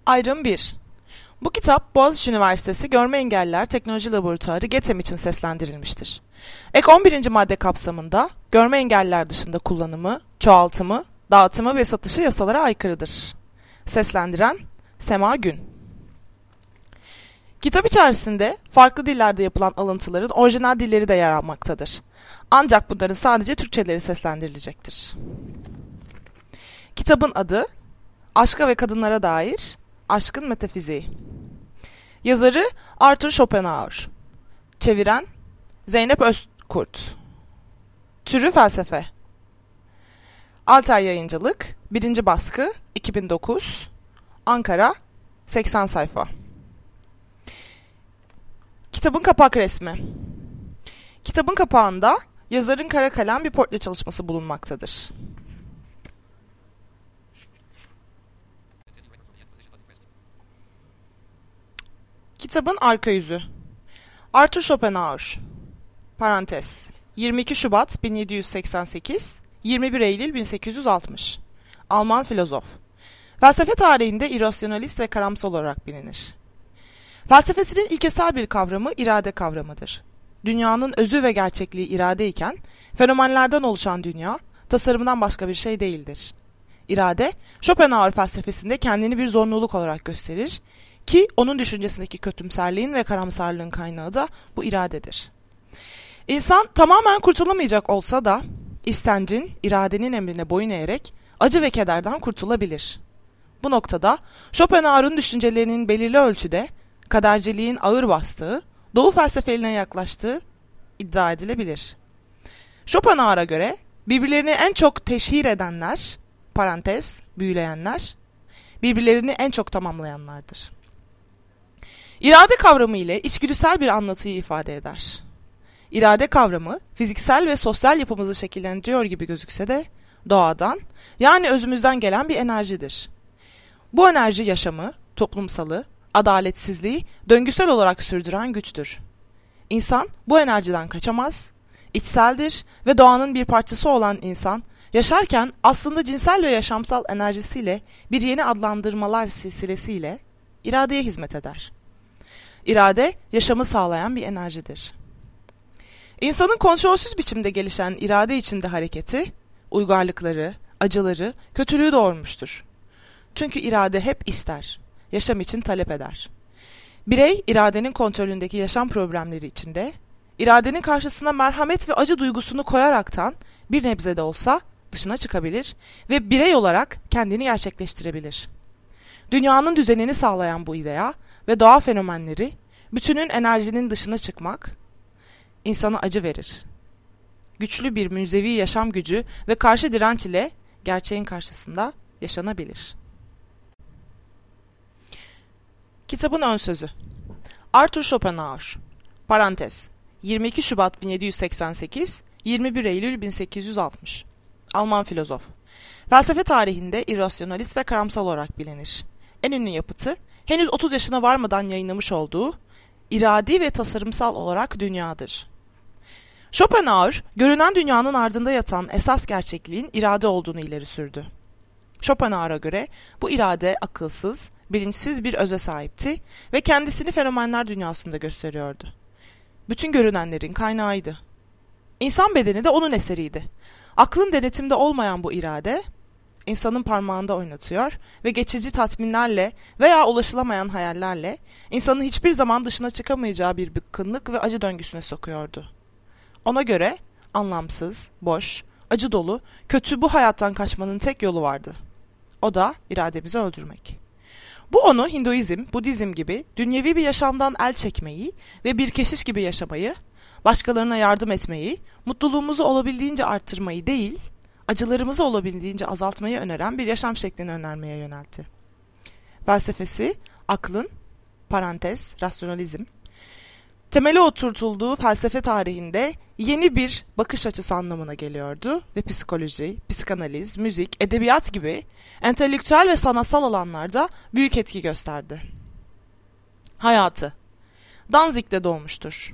Ayrım 1. Bu kitap Boğaziçi Üniversitesi Görme Engelliler Teknoloji Laboratuvarı GETEM için seslendirilmiştir. Ek 11. madde kapsamında görme engelliler dışında kullanımı, çoğaltımı, dağıtımı ve satışı yasalara aykırıdır. Seslendiren Sema Gün. Kitap içerisinde farklı dillerde yapılan alıntıların orijinal dilleri de yer almaktadır. Ancak bunların sadece Türkçeleri seslendirilecektir. Kitabın adı Aşka ve Kadınlara Dair Aşkın Metafiziği. Yazarı Arthur Schopenhauer. Çeviren Zeynep Özkurt. Türü felsefe. Alter Yayıncılık 1. baskı 2009 Ankara 80 sayfa. Kitabın kapak resmi. Kitabın kapağında yazarın kara kalem bir portre çalışması bulunmaktadır. Kitabın arka yüzü. Arthur Schopenhauer parantez 22 Şubat 1788 21 Eylül 1860 Alman filozof. Felsefe tarihinde irrasyonalist ve karamsal olarak bilinir. Felsefesinin ilkesel bir kavramı irade kavramıdır. Dünyanın özü ve gerçekliği irade iken, fenomenlerden oluşan dünya, tasarımdan başka bir şey değildir. İrade, Schopenhauer felsefesinde kendini bir zorunluluk olarak gösterir ki onun düşüncesindeki kötümserliğin ve karamsarlığın kaynağı da bu iradedir. İnsan tamamen kurtulamayacak olsa da, istencin, iradenin emrine boyun eğerek acı ve kederden kurtulabilir. Bu noktada Schopenhauer'un düşüncelerinin belirli ölçüde kaderciliğin ağır bastığı, Doğu felsefeline yaklaştığı iddia edilebilir. Schopenhauer'a göre birbirlerini en çok teşhir edenler, parantez, büyüleyenler, birbirlerini en çok tamamlayanlardır. İrade kavramı ile içgüdüsel bir anlatıyı ifade eder. İrade kavramı fiziksel ve sosyal yapımızı şekillendiriyor gibi gözükse de doğadan, yani özümüzden gelen bir enerjidir. Bu enerji yaşamı, toplumsalı, adaletsizliği döngüsel olarak sürdüren güçtür. İnsan bu enerjiden kaçamaz, içseldir ve doğanın bir parçası olan insan, yaşarken aslında cinsel ve yaşamsal enerjisiyle bir yeni adlandırmalar silsilesiyle iradeye hizmet eder. İrade, yaşamı sağlayan bir enerjidir. İnsanın kontrolsüz biçimde gelişen irade içinde hareketi, uygarlıkları, acıları, kötülüğü doğurmuştur. Çünkü irade hep ister, yaşam için talep eder. Birey, iradenin kontrolündeki yaşam problemleri içinde, iradenin karşısına merhamet ve acı duygusunu koyaraktan bir nebze de olsa dışına çıkabilir ve birey olarak kendini gerçekleştirebilir. Dünyanın düzenini sağlayan bu idea ve doğa fenomenleri, bütünün enerjinin dışına çıkmak, insana acı verir. Güçlü bir münzevi yaşam gücü ve karşı direnç ile gerçeğin karşısında yaşanabilir. Kitabın ön sözü. Arthur Schopenhauer parantez 22 Şubat 1788 21 Eylül 1860 Alman filozof. Felsefe tarihinde irrasyonalist ve karamsal olarak bilinir. En ünlü yapıtı henüz 30 yaşına varmadan yayınlamış olduğu iradi ve tasarımsal olarak dünyadır. Schopenhauer, görünen dünyanın ardında yatan esas gerçekliğin irade olduğunu ileri sürdü. Schopenhauer'a göre bu irade akılsız, bilinçsiz bir öze sahipti ve kendisini fenomenler dünyasında gösteriyordu. Bütün görünenlerin kaynağıydı. İnsan bedeni de onun eseriydi. Aklın denetimde olmayan bu irade, insanın parmağında oynatıyor ve geçici tatminlerle veya ulaşılamayan hayallerle insanın hiçbir zaman dışına çıkamayacağı bir bıkkınlık ve acı döngüsüne sokuyordu. Ona göre anlamsız, boş, acı dolu, kötü bu hayattan kaçmanın tek yolu vardı. O da irademizi öldürmek. Bu onu Hinduizm, Budizm gibi dünyevi bir yaşamdan el çekmeyi ve bir keşiş gibi yaşamayı, başkalarına yardım etmeyi, mutluluğumuzu olabildiğince arttırmayı değil, acılarımızı olabildiğince azaltmayı öneren bir yaşam şeklini önermeye yöneltti. Felsefesi, aklın, parantez, rasyonalizm, temeli oturtulduğu felsefe tarihinde yeni bir bakış açısı anlamına geliyordu ve psikoloji, psikanaliz, müzik, edebiyat gibi entelektüel ve sanatsal alanlarda büyük etki gösterdi. Hayatı. Danzig'de doğmuştur.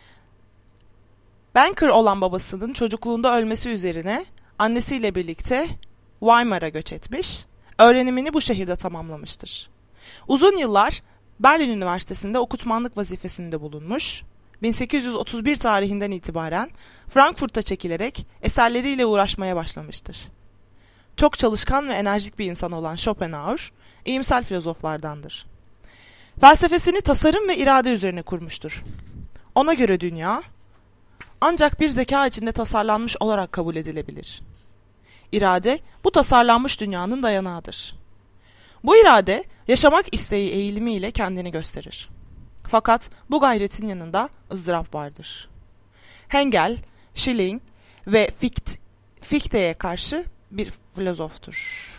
Banker olan babasının çocukluğunda ölmesi üzerine annesiyle birlikte Weimar'a göç etmiş, öğrenimini bu şehirde tamamlamıştır. Uzun yıllar Berlin Üniversitesi'nde okutmanlık vazifesinde bulunmuş, 1831 tarihinden itibaren Frankfurt'a çekilerek eserleriyle uğraşmaya başlamıştır. Çok çalışkan ve enerjik bir insan olan Schopenhauer, iyimser filozoflardandır. Felsefesini tasarım ve irade üzerine kurmuştur. Ona göre dünya, ancak bir zeka içinde tasarlanmış olarak kabul edilebilir. İrade, bu tasarlanmış dünyanın dayanağıdır. Bu irade, yaşamak isteği eğilimiyle kendini gösterir. Fakat bu gayretin yanında ızdırap vardır. Hegel, Schelling ve Fichte'ye karşı bir filozoftur.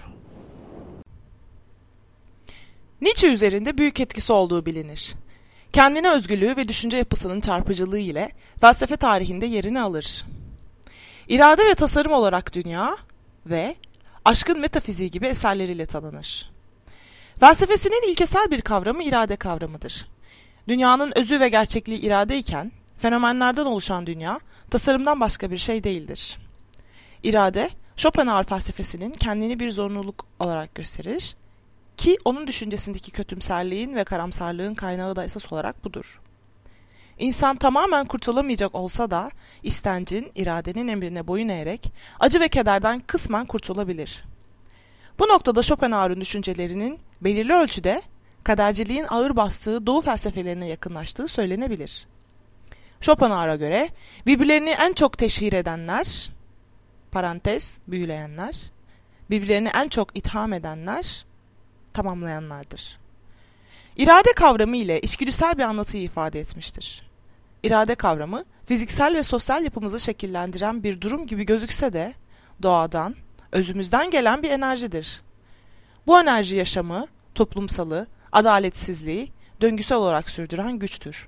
Nietzsche üzerinde büyük etkisi olduğu bilinir. Kendine özgürlüğü ve düşünce yapısının çarpıcılığı ile felsefe tarihinde yerini alır. İrade ve tasarım olarak dünya ve aşkın metafiziği gibi eserleriyle tanınır. Felsefesinin ilkesel bir kavramı irade kavramıdır. Dünyanın özü ve gerçekliği irade iken, fenomenlerden oluşan dünya, tasarımdan başka bir şey değildir. İrade, Schopenhauer felsefesinin kendini bir zorunluluk olarak gösterir ki onun düşüncesindeki kötümserliğin ve karamsarlığın kaynağı da esas olarak budur. İnsan tamamen kurtulamayacak olsa da istencin, iradenin emrine boyun eğerek acı ve kederden kısmen kurtulabilir. Bu noktada Schopenhauer'un düşüncelerinin belirli ölçüde kaderciliğin ağır bastığı Doğu felsefelerine yakınlaştığı söylenebilir. Schopenhauer'a göre birbirlerini en çok teşhir edenler, parantez, büyüleyenler, birbirlerini en çok itham edenler, tamamlayanlardır. İrade kavramı ile içgüdüsel bir anlatıyı ifade etmiştir. İrade kavramı, fiziksel ve sosyal yapımızı şekillendiren bir durum gibi gözükse de, doğadan, özümüzden gelen bir enerjidir. Bu enerji yaşamı, toplumsalı, adaletsizliği döngüsel olarak sürdüren güçtür.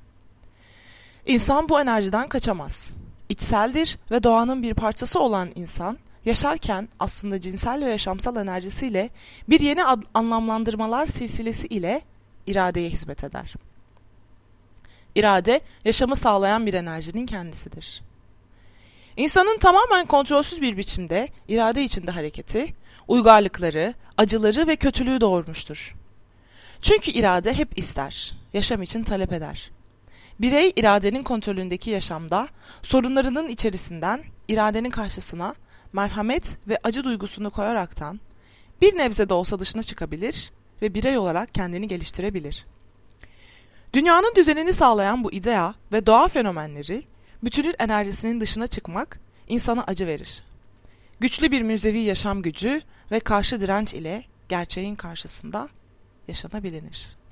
İnsan bu enerjiden kaçamaz. İçseldir ve doğanın bir parçası olan insan, yaşarken aslında cinsel ve yaşamsal enerjisiyle bir yeni anlamlandırmalar silsilesi ile iradeye hizmet eder. İrade, yaşamı sağlayan bir enerjinin kendisidir. İnsanın tamamen kontrolsüz bir biçimde irade içinde hareketi, uygarlıkları, acıları ve kötülüğü doğurmuştur. Çünkü irade hep ister, yaşam için talep eder. Birey iradenin kontrolündeki yaşamda sorunlarının içerisinden iradenin karşısına merhamet ve acı duygusunu koyaraktan bir nebze de olsa dışına çıkabilir ve birey olarak kendini geliştirebilir. Dünyanın düzenini sağlayan bu idea ve doğa fenomenleri, bütünün enerjisinin dışına çıkmak insana acı verir. Güçlü bir müzevi yaşam gücü ve karşı direnç ile gerçeğin karşısında yaşanabilir.